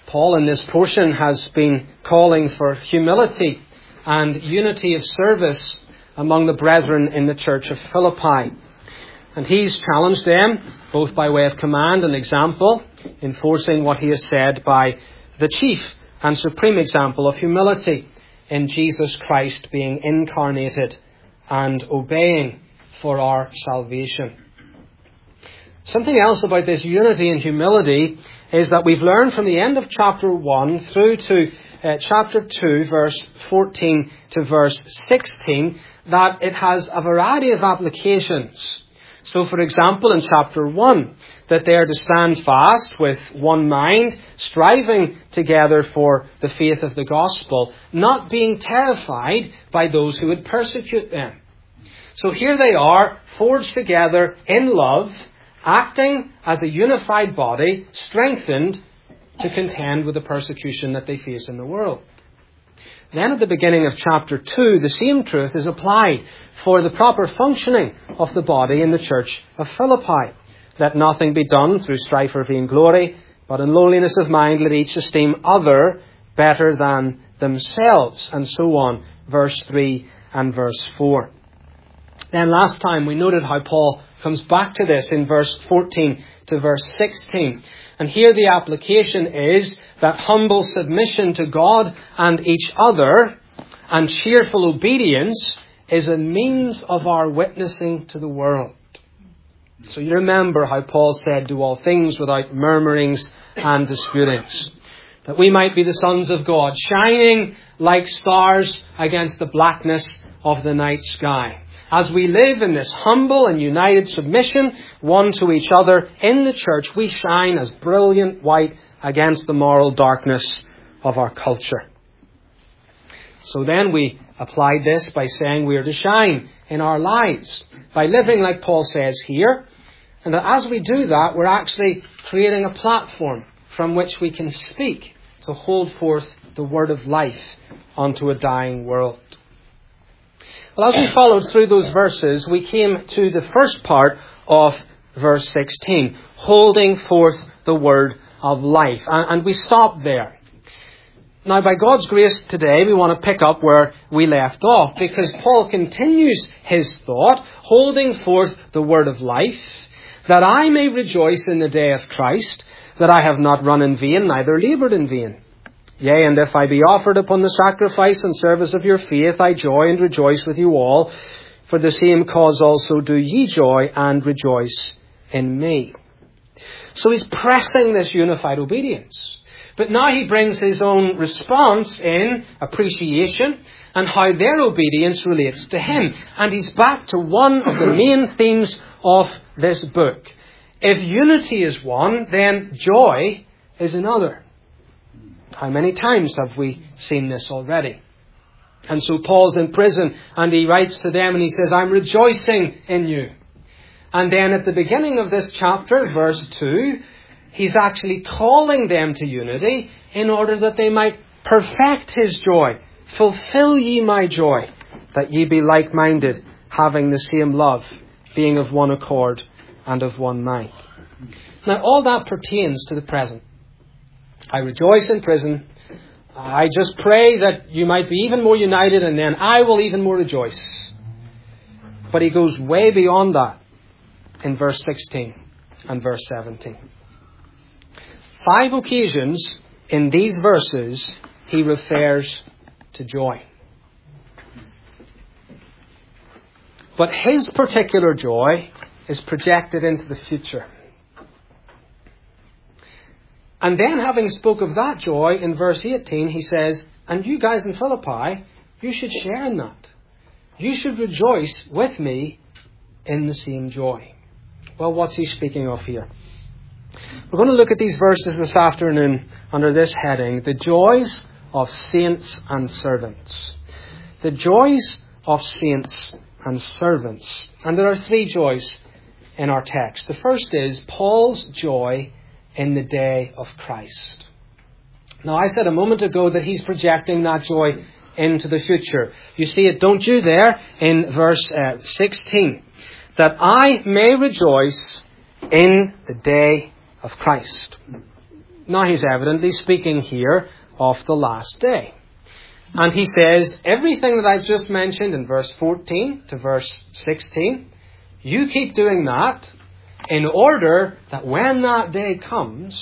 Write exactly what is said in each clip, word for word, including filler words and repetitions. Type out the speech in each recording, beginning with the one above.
Paul in this portion has been calling for humility and unity of service among the brethren in the church of Philippi. And he's challenged them, both by way of command and example, enforcing what he has said by the chief and supreme example of humility in Jesus Christ being incarnated and obeying for our salvation. Something else about this unity and humility is that we've learned from the end of chapter one through to uh, chapter two, verse fourteen to verse sixteen, that it has a variety of applications. So, for example, in chapter one, that they are to stand fast with one mind, striving together for the faith of the gospel, not being terrified by those who would persecute them. So here they are, forged together in love, acting as a unified body, strengthened to contend with the persecution that they face in the world. Then at the beginning of chapter two, the same truth is applied for the proper functioning of the body in the church of Philippi. Let nothing be done through strife or vainglory, but in lowliness of mind let each esteem other better than themselves. And so on, verse three and verse four. Then last time we noted how Paul comes back to this in verse fourteen to verse sixteen. And here the application is that humble submission to God and each other and cheerful obedience is a means of our witnessing to the world. So you remember how Paul said, do all things without murmurings and disputings, that we might be the sons of God, shining like stars against the blackness of the night sky. As we live in this humble and united submission, one to each other in the church, we shine as brilliant white against the moral darkness of our culture. So then we applied this by saying we are to shine in our lives, by living like Paul says here, and that as we do that, we're actually creating a platform from which we can speak to hold forth the word of life unto a dying world. Well, as we followed through those verses, we came to the first part of verse sixteen, holding forth the word of life. And, and we stopped there. Now, by God's grace today, we want to pick up where we left off, because Paul continues his thought, holding forth the word of life, that I may rejoice in the day of Christ, that I have not run in vain, neither laboured in vain. Yea, and if I be offered upon the sacrifice and service of your faith, I joy and rejoice with you all. For the same cause also do ye joy and rejoice in me. So he's pressing this unified obedience. But now he brings his own response in appreciation and how their obedience relates to him. And he's back to one of the main themes of this book. If unity is one, then joy is another. How many times have we seen this already? And so Paul's in prison and he writes to them and he says, I'm rejoicing in you. And then at the beginning of this chapter, verse two, he's actually calling them to unity in order that they might perfect his joy. Fulfill ye my joy, that ye be like-minded, having the same love, being of one accord and of one mind. Now all that pertains to the present. I rejoice in prison. I just pray that you might be even more united, and then I will even more rejoice. But he goes way beyond that in verse sixteen and verse seventeen. Five occasions in these verses he refers to joy. But his particular joy is projected into the future. And then, having spoke of that joy, in verse eighteen, he says, and you guys in Philippi, you should share in that. You should rejoice with me in the same joy. Well, what's he speaking of here? We're going to look at these verses this afternoon under this heading, the joys of saints and servants. The joys of saints and servants. And there are three joys in our text. The first is Paul's joy in the day of Christ. Now, I said a moment ago that he's projecting that joy into the future. You see it, don't you, there in verse uh, sixteen. That I may rejoice in the day of Christ. Now he's evidently speaking here of the last day. And he says, everything that I've just mentioned in verse fourteen to verse sixteen, you keep doing that in order that when that day comes,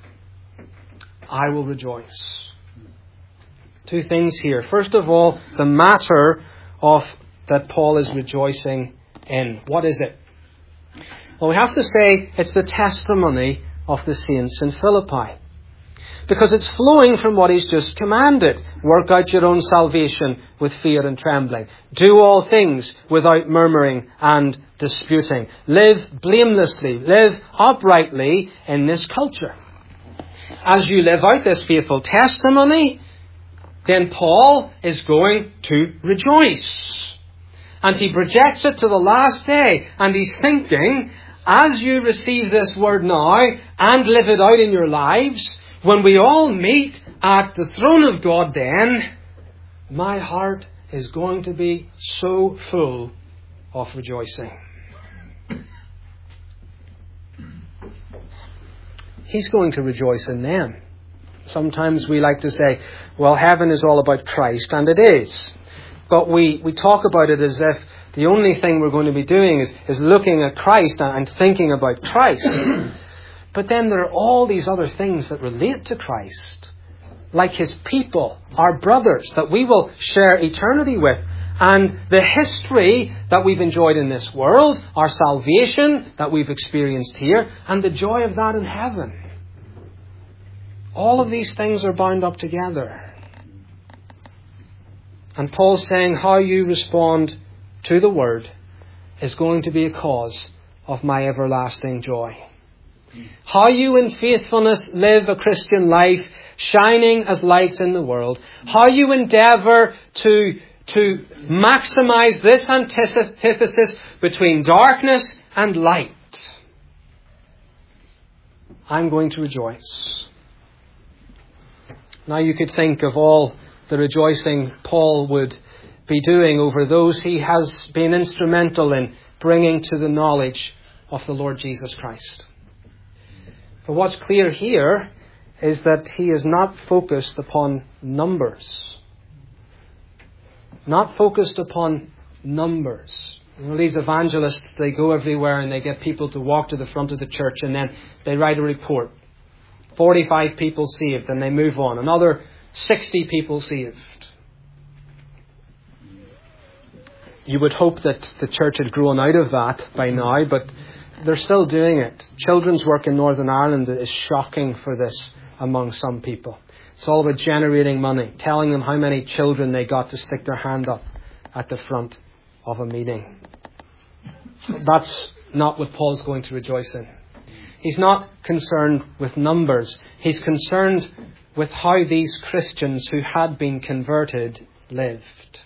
I will rejoice. Two things here. First of all, the matter of that Paul is rejoicing in. What is it? Well, we have to say it's the testimony of the saints in Philippi. Because it's flowing from what he's just commanded. Work out your own salvation with fear and trembling. Do all things without murmuring and disputing. Live blamelessly. Live uprightly in this culture. As you live out this faithful testimony, then Paul is going to rejoice. And he projects it to the last day. And he's thinking, as you receive this word now and live it out in your lives, when we all meet at the throne of God then, my heart is going to be so full of rejoicing. He's going to rejoice in them. Sometimes we like to say, well, heaven is all about Christ, and it is. But we, we talk about it as if the only thing we're going to be doing is, is looking at Christ and thinking about Christ. But then there are all these other things that relate to Christ, like His people, our brothers, that we will share eternity with, and the history that we've enjoyed in this world, our salvation that we've experienced here, and the joy of that in heaven. All of these things are bound up together. And Paul's saying how you respond to the Word is going to be a cause of my everlasting joy. How you in faithfulness live a Christian life, shining as lights in the world. How you endeavour to, to maximise this antithesis between darkness and light. I'm going to rejoice. Now you could think of all the rejoicing Paul would be doing over those he has been instrumental in bringing to the knowledge of the Lord Jesus Christ. But what's clear here is that he is not focused upon numbers. Not focused upon numbers. You know, these evangelists, they go everywhere and they get people to walk to the front of the church and then they write a report. forty-five people saved, and they move on. Another sixty people saved. You would hope that the church had grown out of that by now, but they're still doing it. Children's work in Northern Ireland is shocking for this among some people. It's all about generating money, telling them how many children they got to stick their hand up at the front of a meeting. That's not what Paul's going to rejoice in. He's not concerned with numbers. He's concerned with how these Christians who had been converted lived.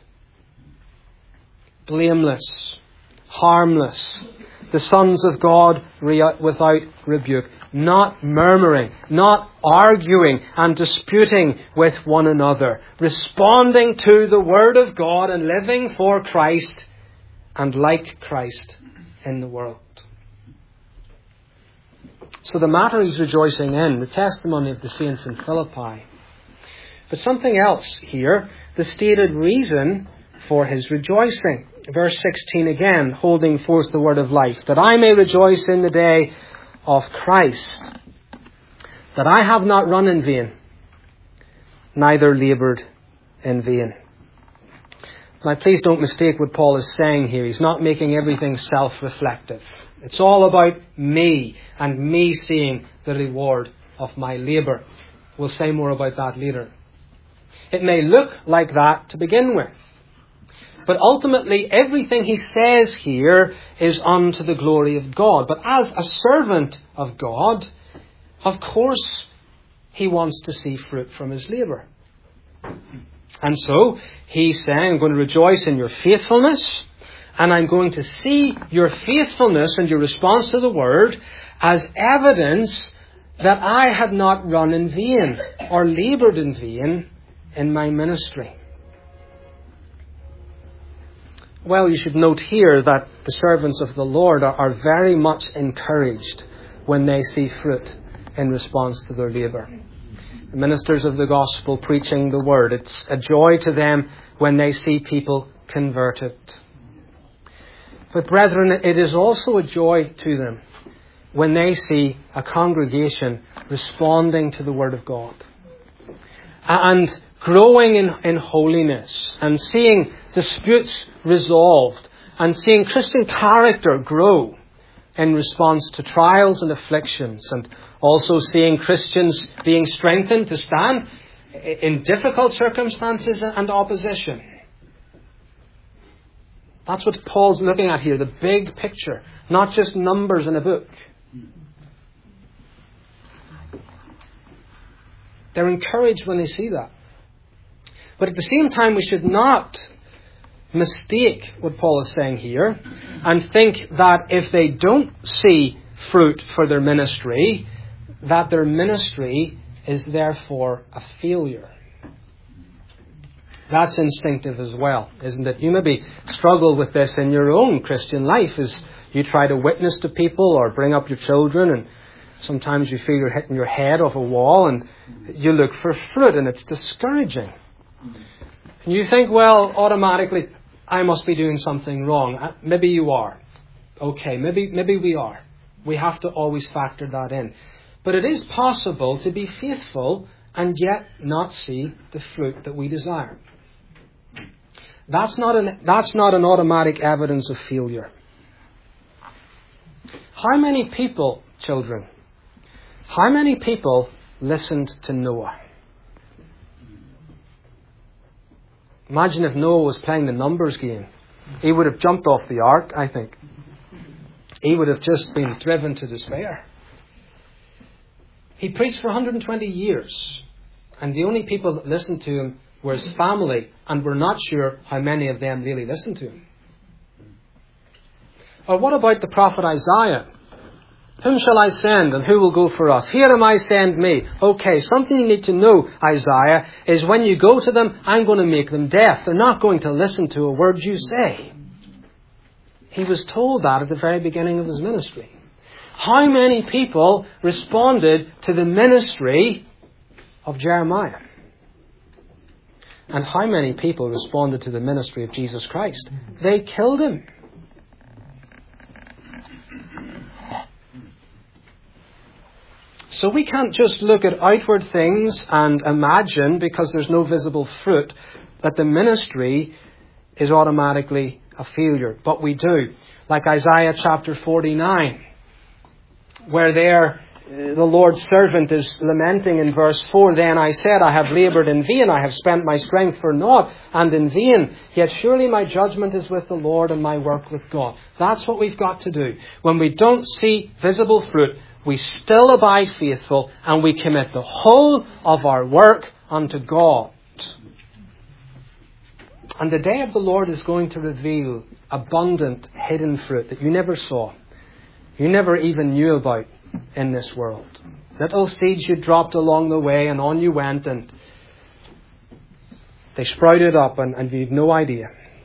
Blameless, harmless, the sons of God without rebuke, not murmuring, not arguing and disputing with one another, responding to the Word of God and living for Christ and like Christ in the world. So the matter he's rejoicing in, the testimony of the saints in Philippi. But something else here, the stated reason for his rejoicing. Verse sixteen again, holding forth the word of life, that I may rejoice in the day of Christ, that I have not run in vain, neither laboured in vain. Now please don't mistake what Paul is saying here. He's not making everything self-reflective. It's all about me and me seeing the reward of my labour. We'll say more about that later. It may look like that to begin with. But ultimately, everything he says here is unto the glory of God. But as a servant of God, of course, he wants to see fruit from his labour. And so, he's saying, I'm going to rejoice in your faithfulness, and I'm going to see your faithfulness and your response to the word as evidence that I had not run in vain or laboured in vain in my ministry. Well, you should note here that the servants of the Lord are, are very much encouraged when they see fruit in response to their labour. The ministers of the gospel preaching the word. It's a joy to them when they see people converted. But brethren, it is also a joy to them when they see a congregation responding to the word of God and growing in, in holiness and seeing disputes resolved and seeing Christian character grow in response to trials and afflictions, and also seeing Christians being strengthened to stand in difficult circumstances and opposition. That's what Paul's looking at here, the big picture, not just numbers in a book. They're encouraged when they see that. But at the same time, we should not mistake what Paul is saying here and think that if they don't see fruit for their ministry, that their ministry is therefore a failure. That's instinctive as well, isn't it? You maybe struggle with this in your own Christian life as you try to witness to people or bring up your children, and sometimes you feel you're hitting your head off a wall and you look for fruit and it's discouraging. And you think, well, automatically, I must be doing something wrong. Maybe you are. Okay, maybe maybe we are. We have to always factor that in. But it is possible to be faithful and yet not see the fruit that we desire. That's not an, that's not an automatic evidence of failure. How many people, children, how many people listened to Noah? Imagine if Noah was playing the numbers game. He would have jumped off the ark, I think. He would have just been driven to despair. He preached for one hundred twenty years. And the only people that listened to him were his family. And we're not sure how many of them really listened to him. Or what about the prophet Isaiah? Whom shall I send and who will go for us? Here am I, send me. Okay, something you need to know, Isaiah, is when you go to them, I'm going to make them deaf. They're not going to listen to a word you say. He was told that at the very beginning of his ministry. How many people responded to the ministry of Jeremiah? And how many people responded to the ministry of Jesus Christ? They killed him. So we can't just look at outward things and imagine, because there's no visible fruit, that the ministry is automatically a failure. But we do. Like Isaiah chapter forty-nine, where there the Lord's servant is lamenting in verse four, Then I said, I have laboured in vain, I have spent my strength for naught and in vain. Yet surely my judgment is with the Lord and my work with God. That's what we've got to do. When we don't see visible fruit, we still abide faithful and we commit the whole of our work unto God. And the day of the Lord is going to reveal abundant hidden fruit that you never saw, you never even knew about in this world. Little seeds you dropped along the way and on you went and they sprouted up and, and you had no idea.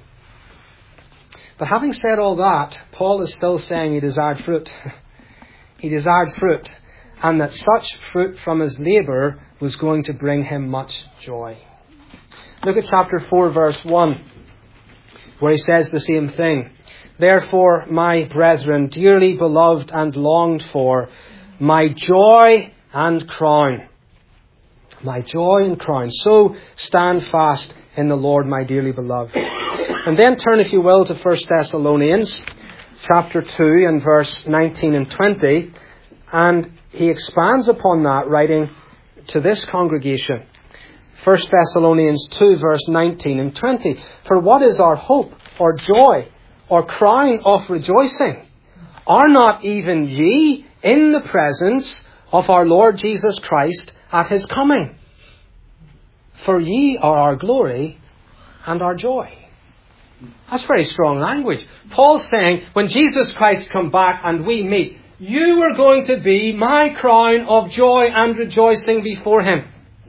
But having said all that, Paul is still saying he desired fruit. He desired fruit, and that such fruit from his labour was going to bring him much joy. Look at chapter four, verse one, where he says the same thing. Therefore, my brethren, dearly beloved and longed for, my joy and crown. My joy and crown. So stand fast in the Lord, my dearly beloved. And then turn, if you will, to First Thessalonians chapter two and verse nineteen and twenty. And he expands upon that, writing to this congregation. First Thessalonians two, verse nineteen and twenty. For what is our hope or joy or crown of rejoicing? Are not even ye in the presence of our Lord Jesus Christ at his coming? For ye are our glory and our joy. That's very strong language. Paul's saying, when Jesus Christ come back and we meet, you are going to be my crown of joy and rejoicing before him.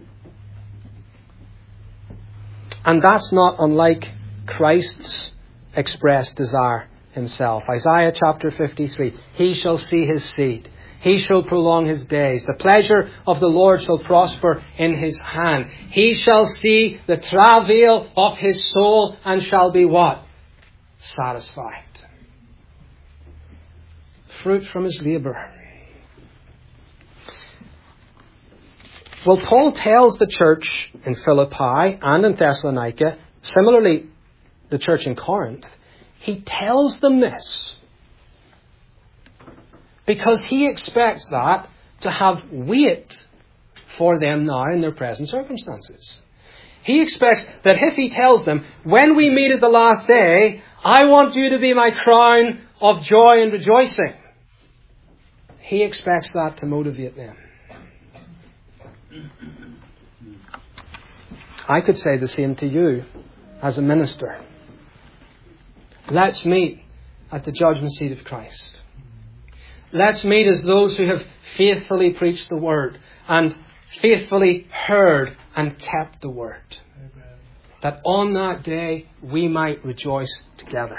And that's not unlike Christ's expressed desire himself. Isaiah chapter fifty-three. He shall see his seed. He shall prolong his days. The pleasure of the Lord shall prosper in his hand. He shall see the travail of his soul and shall be what? Satisfied. Fruit from his labour. Well, Paul tells the church in Philippi and in Thessalonica, similarly the church in Corinth, he tells them this because he expects that to have weight for them now in their present circumstances. He expects that if he tells them, when we meet at the last day, I want you to be my crown of joy and rejoicing. He expects that to motivate them. I could say the same to you as a minister. Let's meet at the judgment seat of Christ. Let's meet as those who have faithfully preached the word and faithfully heard and kept the word. Amen. That on that day we might rejoice together.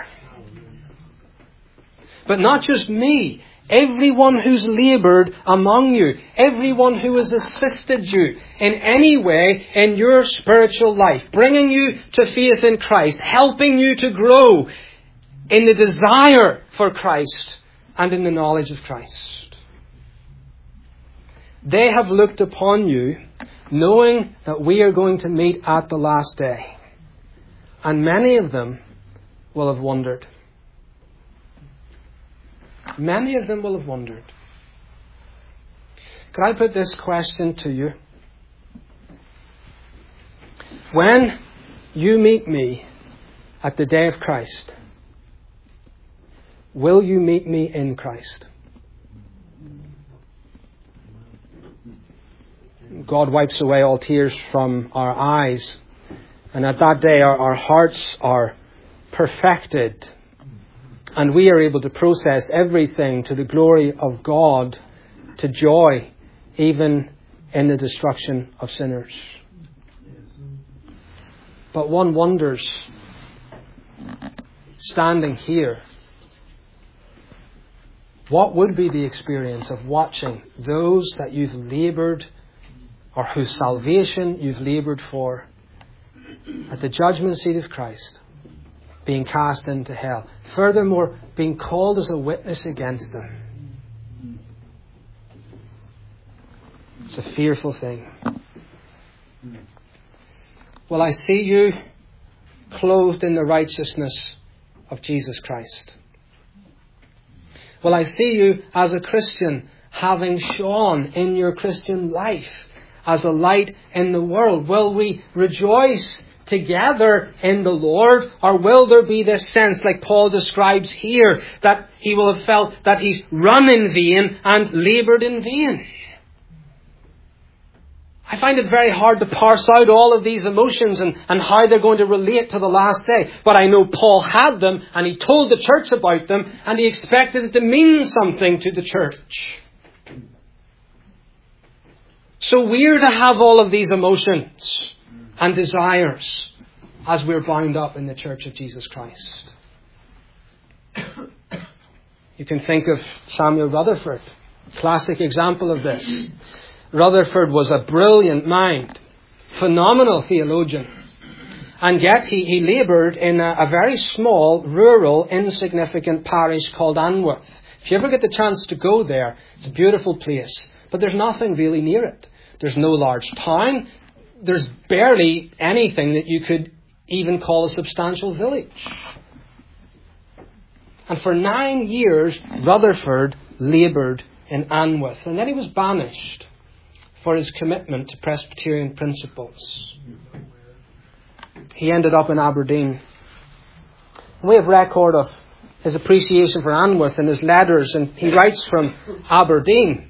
But not just me. Everyone who's laboured among you, everyone who has assisted you in any way in your spiritual life, bringing you to faith in Christ, helping you to grow in the desire for Christ and in the knowledge of Christ. They have looked upon you knowing that we are going to meet at the last day. And many of them will have wondered. Many of them will have wondered. Could I put this question to you? When you meet me at the day of Christ, will you meet me in Christ? God wipes away all tears from our eyes. And at that day our, our hearts are perfected. And we are able to process everything to the glory of God, to joy, even in the destruction of sinners. But one wonders, standing here, what would be the experience of watching those that you've laboured or whose salvation you've laboured for at the judgment seat of Christ, being cast into hell. Furthermore, being called as a witness against them. It's a fearful thing. Well, I see you clothed in the righteousness of Jesus Christ. Well, I see you as a Christian having shone in your Christian life as a light in the world. Will we rejoice together in the Lord, or will there be this sense, like Paul describes here, that he will have felt that he's run in vain and laboured in vain? I find it very hard to parse out all of these emotions and, and how they're going to relate to the last day. But I know Paul had them, and he told the church about them, and he expected it to mean something to the church. So we're to have all of these emotions and desires as we're bound up in the Church of Jesus Christ. You can think of Samuel Rutherford, classic example of this. Rutherford was a brilliant mind, phenomenal theologian, and yet he, he laboured in a, a very small, rural, insignificant parish called Anworth. If you ever get the chance to go there, it's a beautiful place, but there's nothing really near it. There's no large town. There's barely anything that you could even call a substantial village. And for nine years, Rutherford laboured in Anworth. And then he was banished for his commitment to Presbyterian principles. He ended up in Aberdeen. We have record of his appreciation for Anworth in his letters, and he writes from Aberdeen.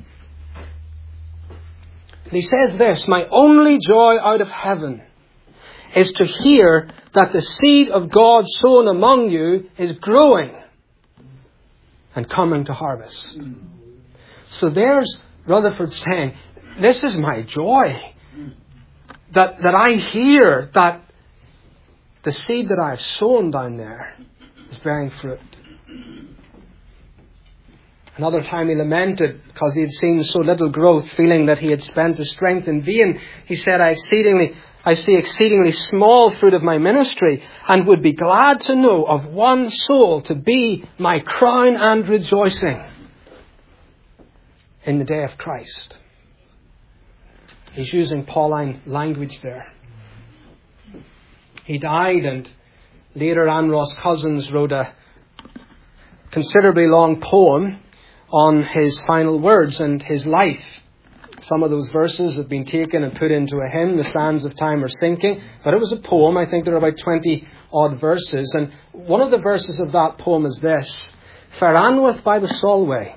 And he says this: "My only joy out of heaven is to hear that the seed of God sown among you is growing and coming to harvest." So there's Rutherford saying, this is my joy. That, that I hear that the seed that I've sown down there is bearing fruit. Another time he lamented because he had seen so little growth, feeling that he had spent his strength in vain. He said, I exceedingly, I see exceedingly small fruit of my ministry, and would be glad to know of one soul to be my crown and rejoicing in the day of Christ. He's using Pauline language there. He died, and later Anne Ross Cousins wrote a considerably long poem on his final words and his life. Some of those verses have been taken and put into a hymn, The Sands of Time Are Sinking, but it was a poem. I think there are about twenty odd verses, and one of the verses of that poem is this: Fair Anwoth by the Solway,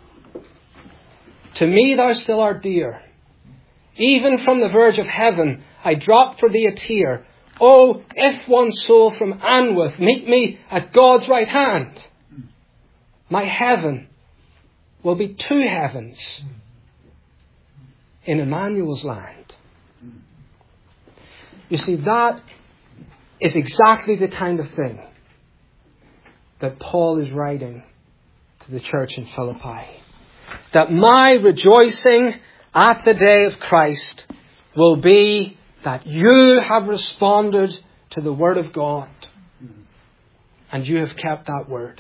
to me thou still art dear. Even from the verge of heaven I drop for thee a tear. Oh, if one soul from Anwoth meet me at God's right hand, my heaven will be two heavens in Emmanuel's land. You see, that is exactly the kind of thing that Paul is writing to the church in Philippi. That my rejoicing at the day of Christ will be that you have responded to the Word of God and you have kept that word.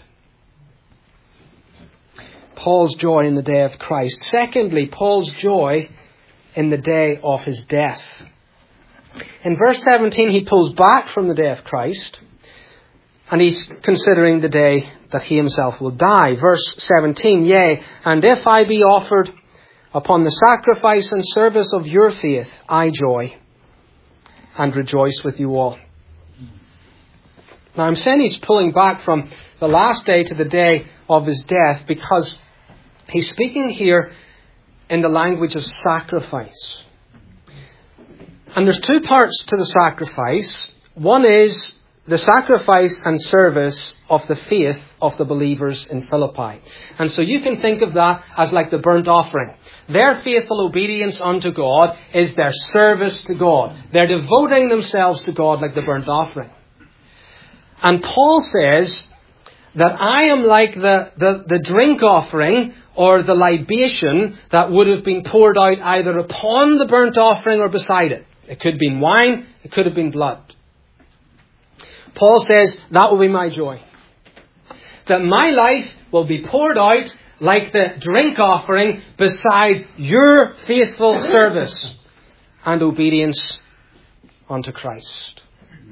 Paul's joy in the day of Christ. Secondly, Paul's joy in the day of his death. In verse seventeen, he pulls back from the day of Christ, and he's considering the day that he himself will die. Verse seventeen, yea, and if I be offered upon the sacrifice and service of your faith, I joy and rejoice with you all. Now I'm saying he's pulling back from the last day to the day of his death because he's speaking here in the language of sacrifice. And there's two parts to the sacrifice. One is the sacrifice and service of the faith of the believers in Philippi. And so you can think of that as like the burnt offering. Their faithful obedience unto God is their service to God. They're devoting themselves to God like the burnt offering. And Paul says that I am like the, the, the drink offering or the libation that would have been poured out either upon the burnt offering or beside it. It could have been wine, it could have been blood. Paul says that will be my joy. That my life will be poured out like the drink offering beside your faithful service and obedience unto Christ.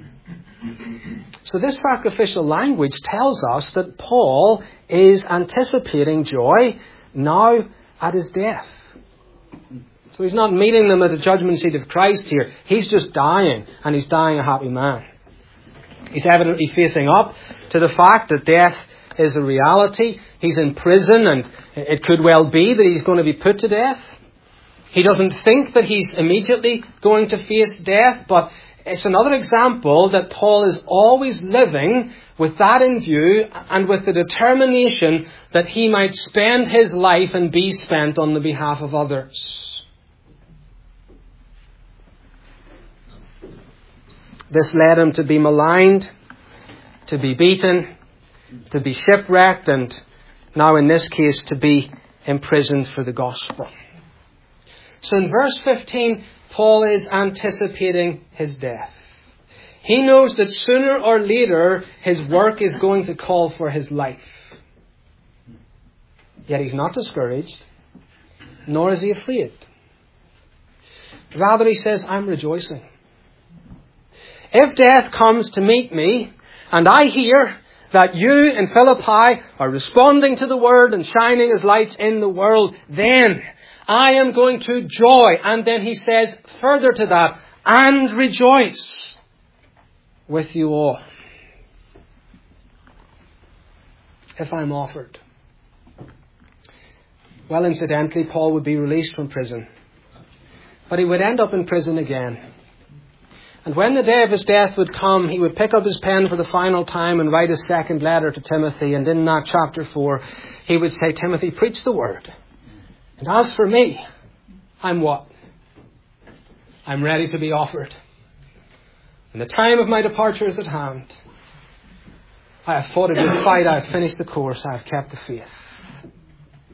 So this sacrificial language tells us that Paul is anticipating joy now at his death. So he's not meeting them at the judgment seat of Christ here. He's just dying, and he's dying a happy man. He's evidently facing up to the fact that death is a reality. He's in prison, and it could well be that he's going to be put to death. He doesn't think that he's immediately going to face death, but it's another example that Paul is always living with that in view and with the determination that he might spend his life and be spent on the behalf of others. This led him to be maligned, to be beaten, to be shipwrecked, and now in this case to be imprisoned for the gospel. So in verse fifteen, Paul is anticipating his death. He knows that sooner or later his work is going to call for his life. Yet he's not discouraged, nor is he afraid. Rather he says, I'm rejoicing. If death comes to meet me, and I hear that you in Philippi are responding to the word and shining as lights in the world, then I am going to joy. And then he says further to that, and rejoice with you all. If I'm offered. Well, incidentally, Paul would be released from prison. But he would end up in prison again. And when the day of his death would come, he would pick up his pen for the final time and write a second letter to Timothy. And in that chapter four, he would say, Timothy, preach the word. And as for me, I'm what? I'm ready to be offered. And the time of my departure is at hand. I have fought a good fight. I have finished the course. I have kept the faith.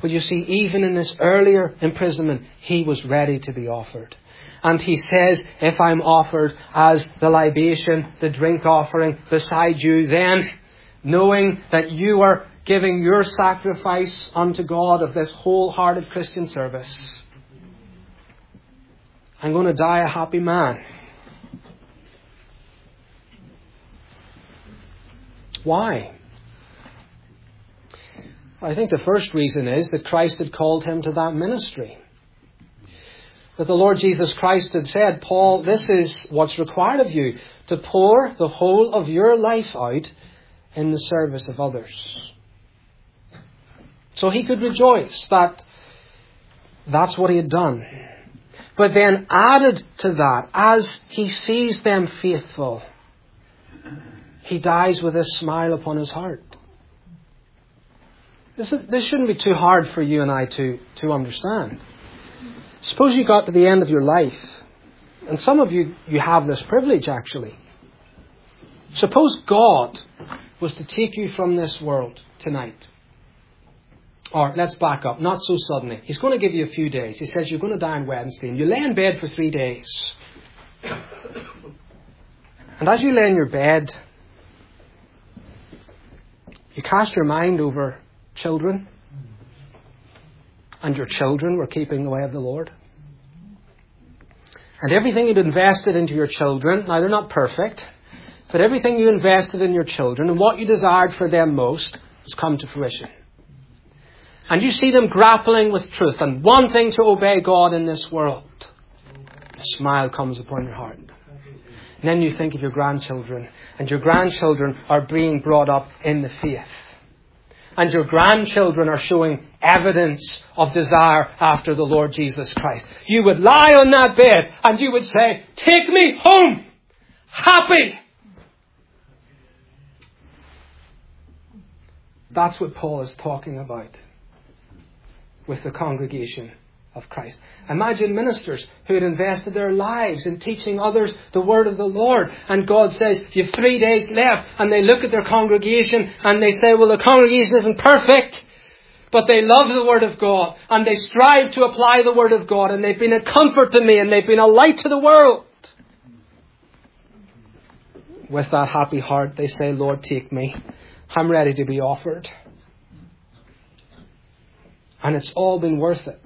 But you see, even in this earlier imprisonment, he was ready to be offered. And he says, if I'm offered as the libation, the drink offering beside you, then knowing that you are giving your sacrifice unto God of this wholehearted Christian service, I'm going to die a happy man. Why? I think the first reason is that Christ had called him to that ministry. That the Lord Jesus Christ had said, Paul, this is what's required of you, to pour the whole of your life out in the service of others. So he could rejoice that that's what he had done. But then added to that, as he sees them faithful, he dies with a smile upon his heart. This, is, this shouldn't be too hard for you and I to, to understand. Suppose you got to the end of your life, and some of you, you have this privilege actually. Suppose God was to take you from this world tonight. Or let's back up, not so suddenly. He's going to give you a few days. He says you're going to die on Wednesday, and you lay in bed for three days. And as you lay in your bed, you cast your mind over children, and your children were keeping the way of the Lord. And everything you'd invested into your children, now they're not perfect, but everything you invested in your children and what you desired for them most has come to fruition. And you see them grappling with truth and wanting to obey God in this world. A smile comes upon your heart. And then you think of your grandchildren, and your grandchildren are being brought up in the faith. And your grandchildren are showing evidence of desire after the Lord Jesus Christ. You would lie on that bed and you would say, take me home, happy. That's what Paul is talking about with the congregation of Christ. Imagine ministers who had invested their lives in teaching others the word of the Lord. And God says, you have three days left. And they look at their congregation and they say, well, the congregation isn't perfect, but they love the word of God. And they strive to apply the word of God. And they've been a comfort to me. And they've been a light to the world. With that happy heart, they say, Lord, take me. I'm ready to be offered. And it's all been worth it.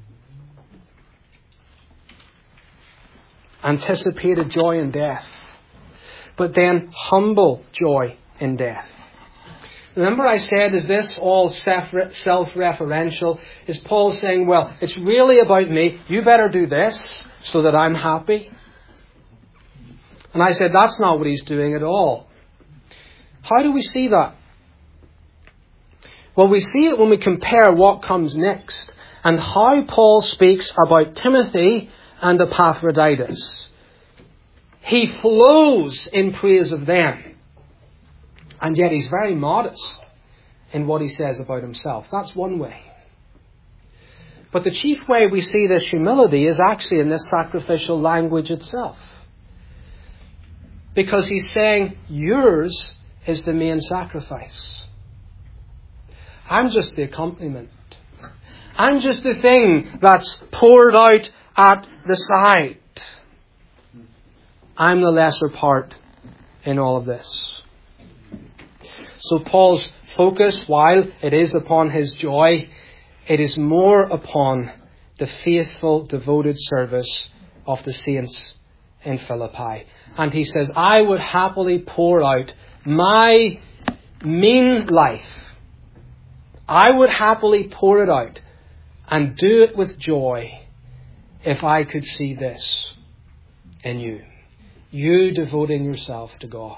Anticipated joy in death, but then humble joy in death. Remember I said, is this all self-referential? Is Paul saying, well, it's really about me. You better do this so that I'm happy? And I said, that's not what he's doing at all. How do we see that? Well, we see it when we compare what comes next and how Paul speaks about Timothy and Epaphroditus. He flows in praise of them. And yet he's very modest in what he says about himself. That's one way. But the chief way we see this humility is actually in this sacrificial language itself. Because he's saying, yours is the main sacrifice. I'm just the accompaniment. I'm just the thing that's poured out at the side. I'm the lesser part in all of this. So Paul's focus, while it is upon his joy, it is more upon the faithful, devoted service of the saints in Philippi. And he says, I would happily pour out my mean life. I would happily pour it out and do it with joy if I could see this in you. You devoting yourself to God.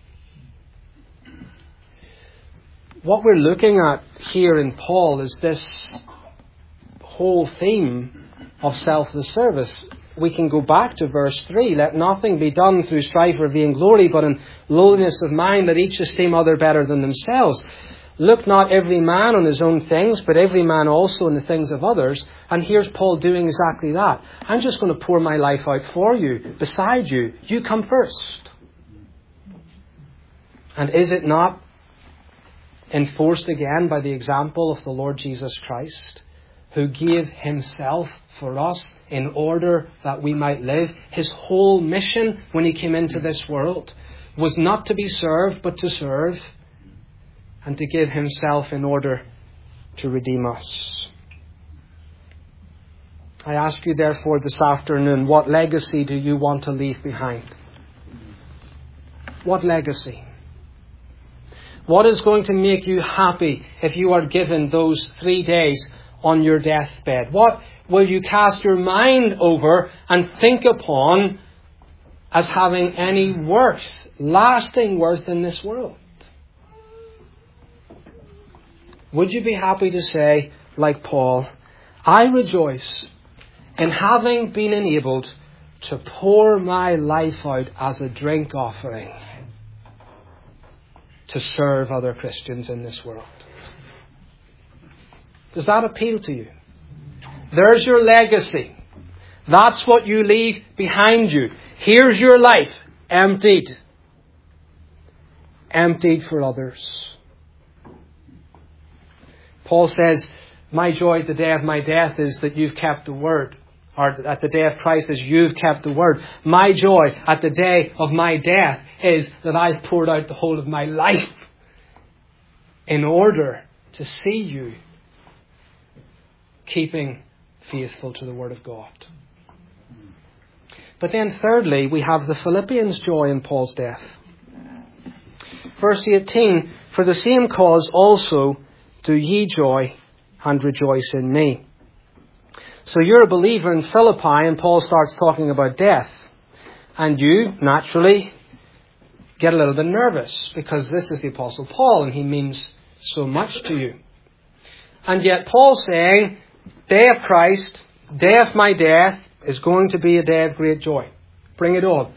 What we're looking at here in Paul is this whole theme of selfless service. We can go back to verse three. Let nothing be done through strife or vainglory, but in lowliness of mind, let each esteem other better than themselves. Look not every man on his own things, but every man also in the things of others. And here's Paul doing exactly that. I'm just going to pour my life out for you, beside you. You come first. And is it not enforced again by the example of the Lord Jesus Christ, who gave himself for us in order that we might live. His whole mission when he came into this world was not to be served, but to serve, and to give himself in order to redeem us. I ask you therefore this afternoon, what legacy do you want to leave behind? What legacy? What is going to make you happy if you are given those three days on your deathbed? What will you cast your mind over and think upon as having any worth, lasting worth in this world? Would you be happy to say, like Paul, I rejoice in having been enabled to pour my life out as a drink offering to serve other Christians in this world? Does that appeal to you? There's your legacy. That's what you leave behind you. Here's your life, emptied. Emptied for others. Paul says, my joy at the day of my death is that you've kept the word. Or at the day of Christ is you've kept the word. My joy at the day of my death is that I've poured out the whole of my life in order to see you keeping faithful to the word of God. But then thirdly, we have the Philippians' joy in Paul's death. Verse eighteen, for the same cause also do ye joy and rejoice in me. So you're a believer in Philippi, and Paul starts talking about death. And you, naturally, get a little bit nervous, because this is the Apostle Paul, and he means so much to you. And yet Paul's saying, day of Christ, day of my death, is going to be a day of great joy. Bring it on.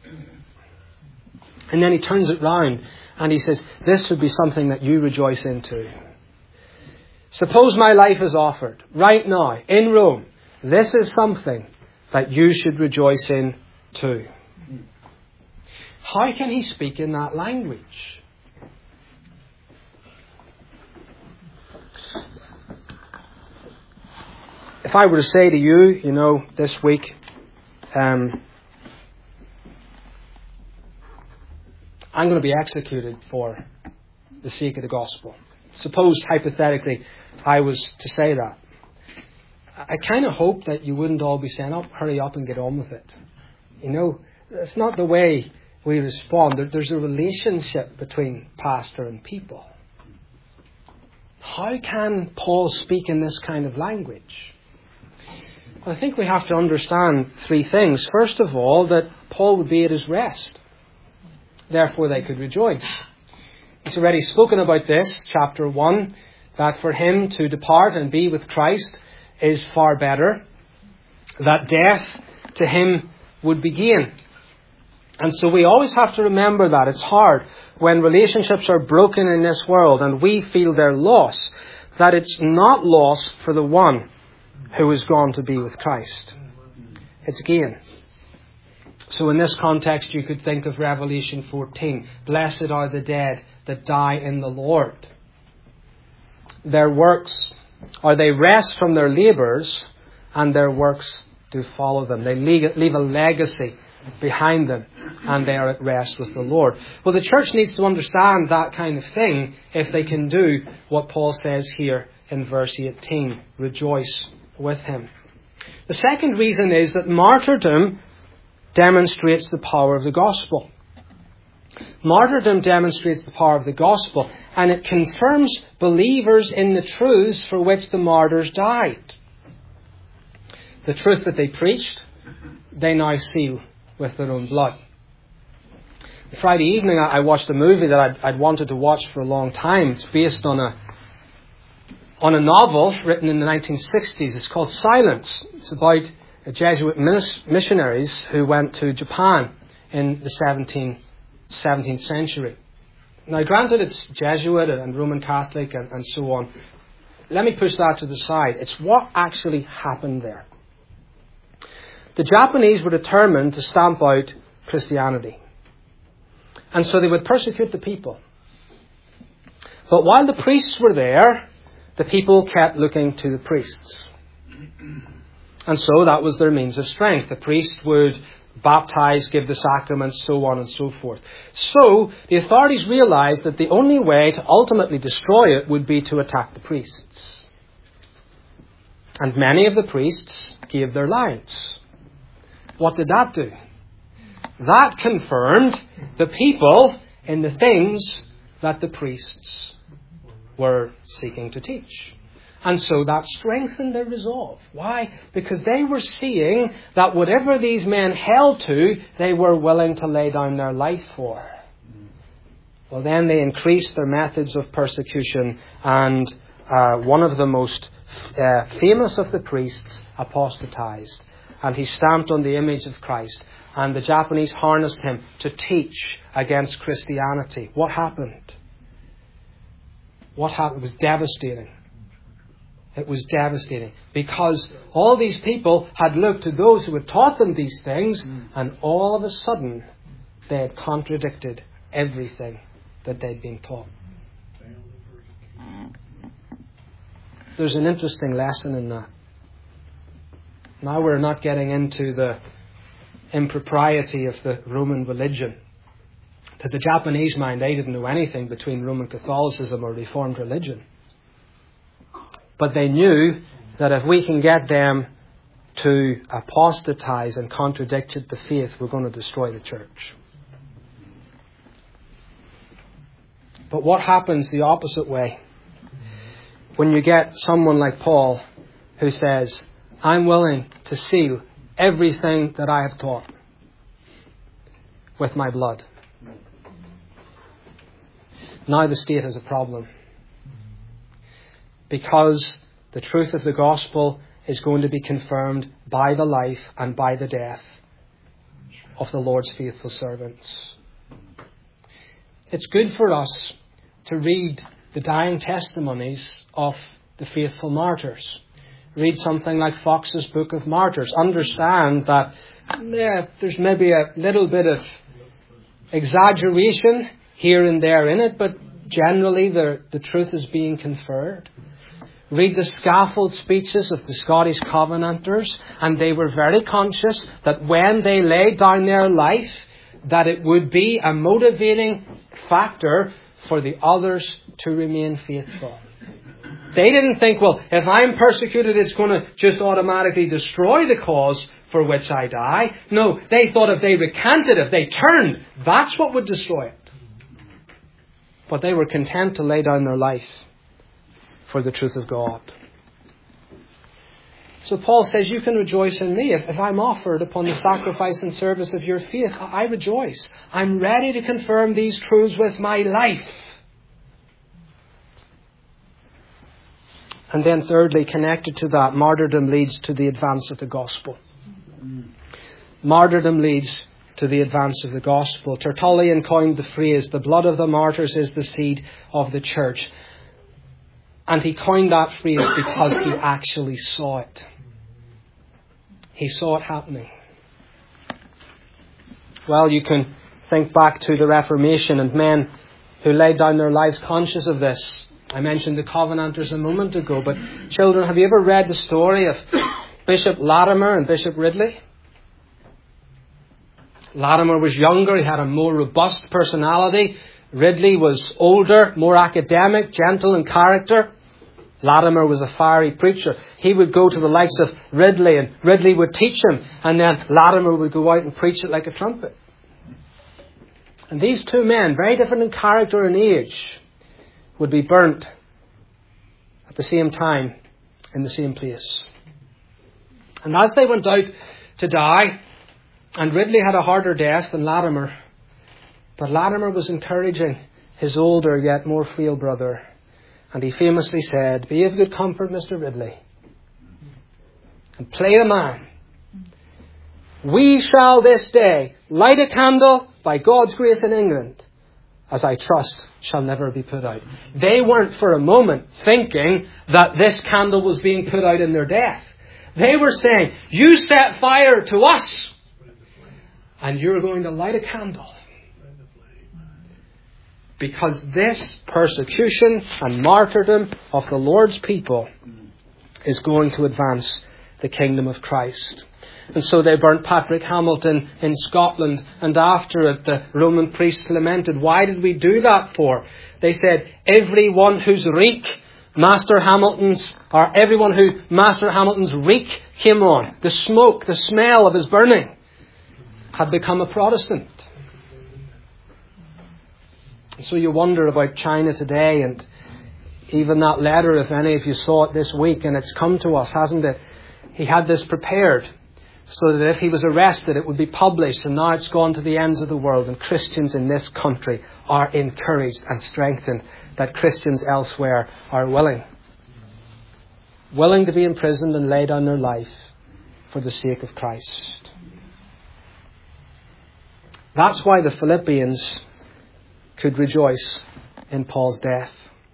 And then he turns it round, and he says, this should be something that you rejoice in too. Suppose my life is offered right now in Rome. This is something that you should rejoice in too. How can he speak in that language? If I were to say to you, you know, this week, um, I'm going to be executed for the sake of the gospel. Suppose, hypothetically, I was to say that. I kind of hope that you wouldn't all be saying, oh, hurry up and get on with it. You know, that's not the way we respond. There's a relationship between pastor and people. How can Paul speak in this kind of language? Well, I think we have to understand three things. First of all, that Paul would be at his rest. Therefore, they could rejoice. He's already spoken about this, chapter one, that for him to depart and be with Christ is far better. That death to him would be gain. And so we always have to remember that. It's hard when relationships are broken in this world and we feel their loss, that it's not loss for the one who is gone to be with Christ. It's gain. So in this context, you could think of Revelation fourteen. Blessed are the dead that die in the Lord. Their works, or they rest from their labours, and their works do follow them. They leave a legacy behind them, and they are at rest with the Lord. Well, the church needs to understand that kind of thing if they can do what Paul says here in verse eighteen. Rejoice with him. The second reason is that martyrdom demonstrates the power of the gospel. Martyrdom demonstrates the power of the gospel, and it confirms believers in the truths for which the martyrs died. The truth that they preached, they now seal with their own blood. Friday evening, I watched a movie that I'd, I'd wanted to watch for a long time. It's based on a on a novel written in the nineteen sixties. It's called Silence. It's about Jesuit missionaries who went to Japan in the seventeenth century. Now, granted, it's Jesuit and Roman Catholic and, and so on. Let me push that to the side. It's what actually happened there. The Japanese were determined to stamp out Christianity. And so they would persecute the people. But while the priests were there, the people kept looking to the priests. And so that was their means of strength. The priest would baptize, give the sacraments, so on and so forth. So the authorities realized that the only way to ultimately destroy it would be to attack the priests. And many of the priests gave their lives. What did that do? That confirmed the people in the things that the priests were seeking to teach. And so that strengthened their resolve. Why? Because they were seeing that whatever these men held to, they were willing to lay down their life for. Well, then they increased their methods of persecution, and uh, one of the most uh, famous of the priests apostatized. And he stamped on the image of Christ. And the Japanese harnessed him to teach against Christianity. What happened? What happened? It was devastating. It was devastating. Because all these people had looked to those who had taught them these things, and all of a sudden they had contradicted everything that they'd been taught. There's an interesting lesson in that. Now we're not getting into the impropriety of the Roman religion. To the Japanese mind, they didn't know anything between Roman Catholicism or Reformed religion. But they knew that if we can get them to apostatize and contradict the faith, we're going to destroy the church. But what happens the opposite way? When you get someone like Paul who says, I'm willing to seal everything that I have taught with my blood. Now the state has a problem. Because the truth of the gospel is going to be confirmed by the life and by the death of the Lord's faithful servants. It's good for us to read the dying testimonies of the faithful martyrs. Read something like Fox's Book of Martyrs. Understand that yeah, there's maybe a little bit of exaggeration here and there in it, but generally the, the truth is being conferred. Read the scaffold speeches of the Scottish Covenanters, and they were very conscious that when they laid down their life, that it would be a motivating factor for the others to remain faithful. They didn't think, well, if I'm persecuted, it's going to just automatically destroy the cause for which I die. No, they thought if they recanted, if they turned, that's what would destroy it. But they were content to lay down their life for the truth of God. So Paul says, you can rejoice in me. If, if I'm offered upon the sacrifice and service of your faith, I, I rejoice. I'm ready to confirm these truths with my life. And then thirdly, connected to that, martyrdom leads to the advance of the gospel. Martyrdom leads to the advance of the gospel. Tertullian coined the phrase, the blood of the martyrs is the seed of the church. And he coined that phrase because he actually saw it. He saw it happening. Well, you can think back to the Reformation and men who laid down their lives conscious of this. I mentioned the Covenanters a moment ago, but children, have you ever read the story of Bishop Latimer and Bishop Ridley? Latimer was younger, he had a more robust personality. Ridley was older, more academic, gentle in character. Latimer was a fiery preacher. He would go to the likes of Ridley, and Ridley would teach him, and then Latimer would go out and preach it like a trumpet. And these two men, very different in character and age, would be burnt at the same time in the same place. And as they went out to die, and Ridley had a harder death than Latimer, but Latimer was encouraging his older yet more frail brother. And he famously said, be of good comfort, Mister Ridley, and play the man. We shall this day light a candle by God's grace in England, as I trust shall never be put out. They weren't for a moment thinking that this candle was being put out in their death. They were saying, you set fire to us, and you're going to light a candle. because this persecution and martyrdom of the Lord's people is going to advance the kingdom of Christ. And so they burnt Patrick Hamilton in Scotland, and after it the Roman priests lamented, why did we do that for? They said, everyone whose reek Master Hamilton's, or everyone who Master Hamilton's reek came on, the smoke, the smell of his burning, had become a Protestant. And so you wonder about China today, and even that letter, if any of you saw it this week, and it's come to us, hasn't it? He had this prepared so that if he was arrested, it would be published, and now it's gone to the ends of the world, and Christians in this country are encouraged and strengthened that Christians elsewhere are willing. Willing to be imprisoned and lay down their life for the sake of Christ. That's why the Philippians could rejoice in Paul's death.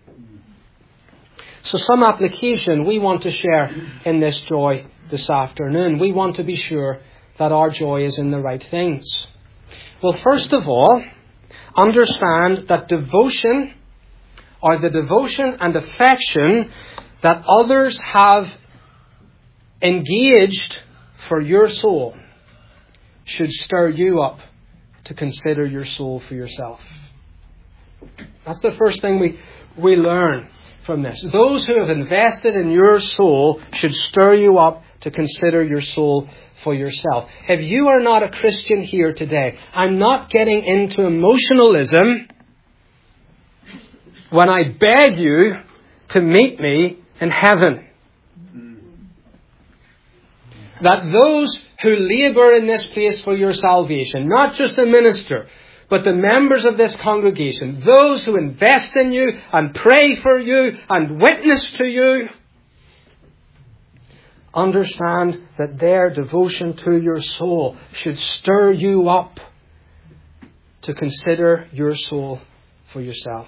So some application we want to share in this joy this afternoon. We want to be sure that our joy is in the right things. Well, first of all, understand that devotion, or the devotion and affection that others have engaged for your soul, should stir you up to consider your soul for yourself. That's the first thing we, we learn from this. Those who have invested in your soul should stir you up to consider your soul for yourself. If you are not a Christian here today, I'm not getting into emotionalism when I beg you to meet me in heaven. That those who labour in this place for your salvation, not just the minister, but the members of this congregation, those who invest in you and pray for you and witness to you, understand that their devotion to your soul should stir you up to consider your soul for yourself.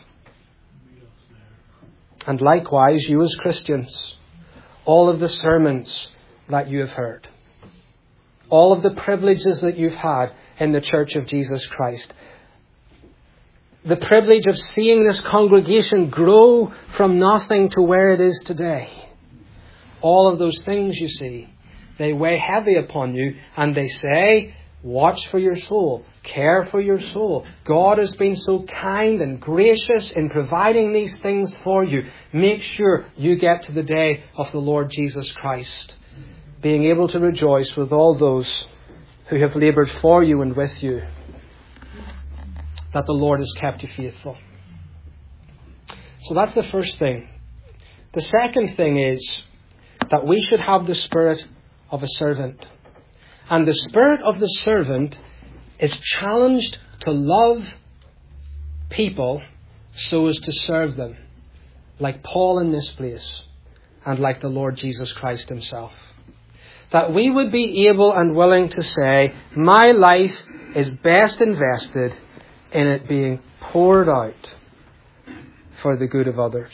And likewise, you as Christians, all of the sermons that you have heard, all of the privileges that you've had in the Church of Jesus Christ, the privilege of seeing this congregation grow from nothing to where it is today, all of those things, you see, they weigh heavy upon you, and they say, watch for your soul, care for your soul. God has been so kind and gracious in providing these things for you. Make sure you get to the day of the Lord Jesus Christ, being able to rejoice with all those who have laboured for you and with you, that the Lord has kept you faithful. So that's the first thing. The second thing is that we should have the spirit of a servant. And the spirit of the servant is challenged to love people so as to serve them, like Paul in this place, and like the Lord Jesus Christ himself. That we would be able and willing to say, my life is best invested in it being poured out for the good of others.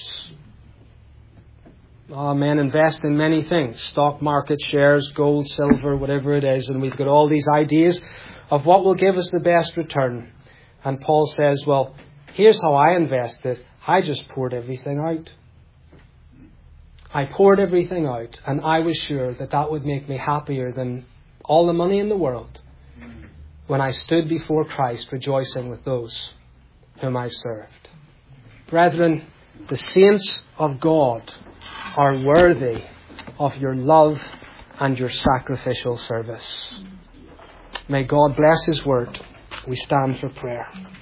Oh, men invest in many things. Stock market, shares, gold, silver, whatever it is. And we've got all these ideas of what will give us the best return. And Paul says, well, here's how I invested. I just poured everything out. I poured everything out. And I was sure that that would make me happier than all the money in the world when I stood before Christ rejoicing with those whom I served. Brethren, the saints of God are worthy of your love and your sacrificial service. May God bless His word. We stand for prayer.